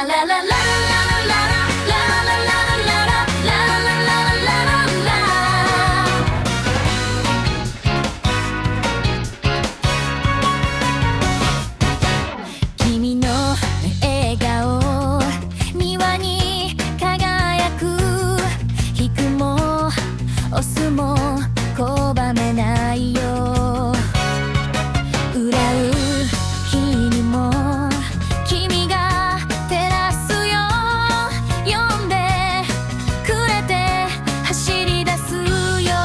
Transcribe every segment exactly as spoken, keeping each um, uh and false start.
君の笑顔庭に輝く引くも押すも拒めないよ裏う日にも君が照らすよ呼んでくれて走り出すよ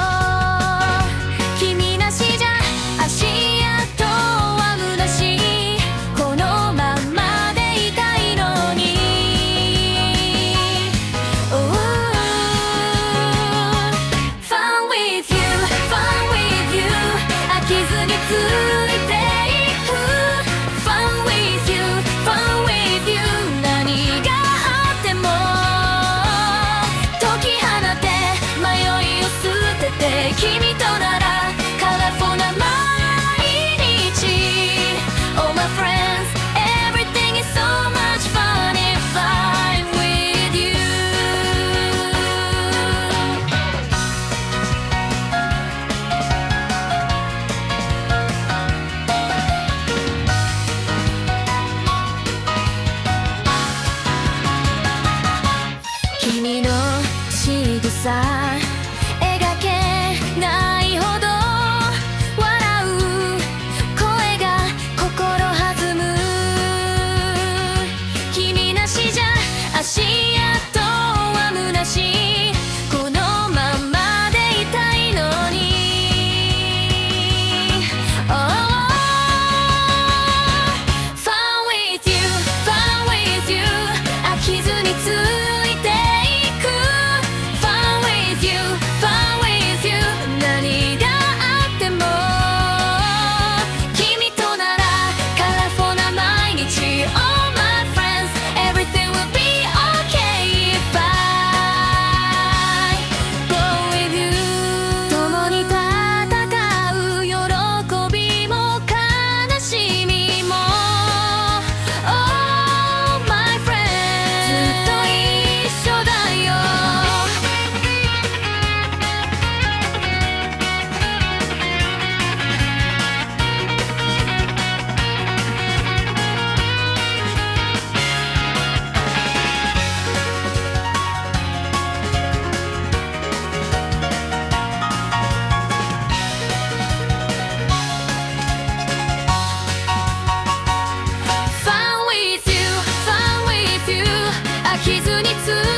君なしじゃ足跡は虚しいこのままでいたいのに Oh Fun with you Fun with you 飽きずについていく Fun with you Fun with you 何があっても解き放て迷いを捨てて君とならカラフルな毎日 All my friends everything is so much fun if I'm with you君の仕草描けないほど笑う声が心弾む君なしじゃ足跡は虚しいこのままでいたいのに Oh Fun with you Fun with you 飽きずについていく Fun with you Fun with you 何があっても君とならカラフルな毎日 All my friends everything will be okay if I go with you 共に戦う喜びも悲しみも Oh my friends ずっと一緒だよFun with you Fun with you 飽きずにつ